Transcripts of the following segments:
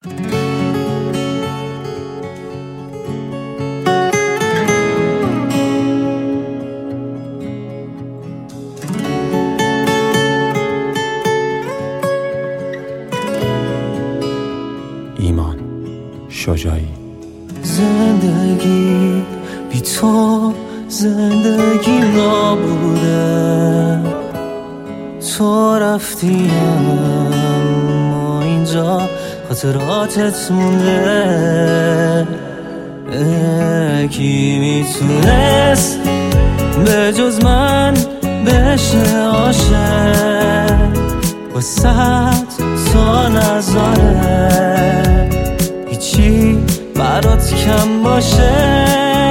ایمان شجاعی. زندگی بی تو زندگی نابوده، تو رفتی اما اینجا خاطراتت مونده. کی میتونست به جز من بشه عاشق، واسه تو نذاره هیچی برات کم باشه.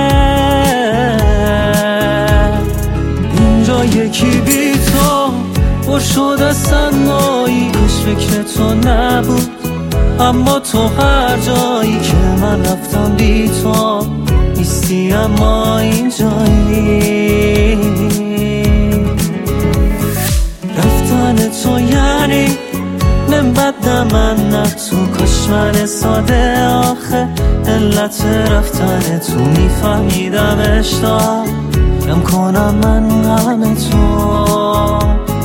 اینجا یکی بی تو پر شد از تنهایی، کاش فکر تو نبود اما تو هر جایی که من رفتم بی تو نیستی، اما اینجایی. رفتن تو یعنی نه بد نه من نه تو، کاش من ساده آخه علت رفتن تو میفهمیدم اشتاق کم کنم من غم تو.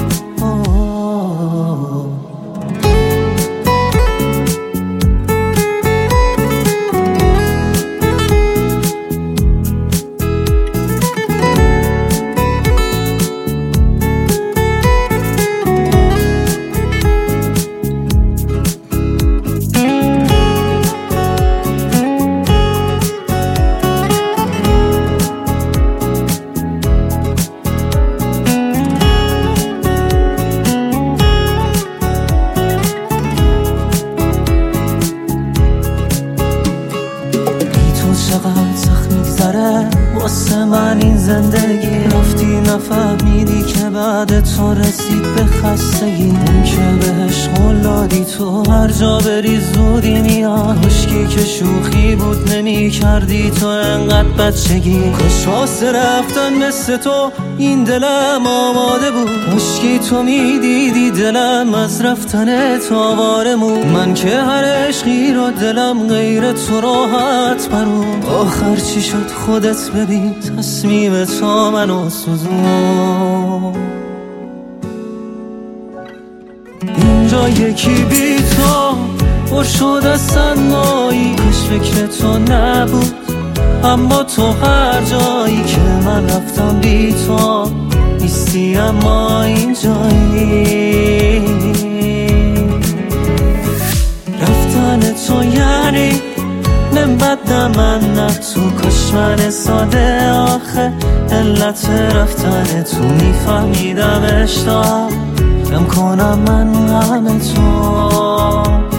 چقدر سخت میگذره واسه من این زندگی، رفتی نفهمیدی که بعد تو رسید به خستگی. اون که بهش قول دادی تو هر جا بری زودی میاد، خشکی که شوخی بود نمی کردی تو انقدر بچگی. کاش واسه رفتن مثل تو این دلم آماده بود، خشکی تو میدیدی دلم از رفتن تو آواره مون. من که هر عشقی رو دلم غیر تو راحت برون، آخر چی شد خودت ببین تصمیم تو منو سوزون. اینجا یکی بی تو پر شد از تنهایی، کاش فکر تو نبود اما تو هر جایی که من رفتم بی تو نیستی، اما اینجایی. رفتن تو یعنی نه بد نه من نه تو، کاش من ساده آخه علت رفتن تو میفهمیدم اشتاق کم کنم من غم تو.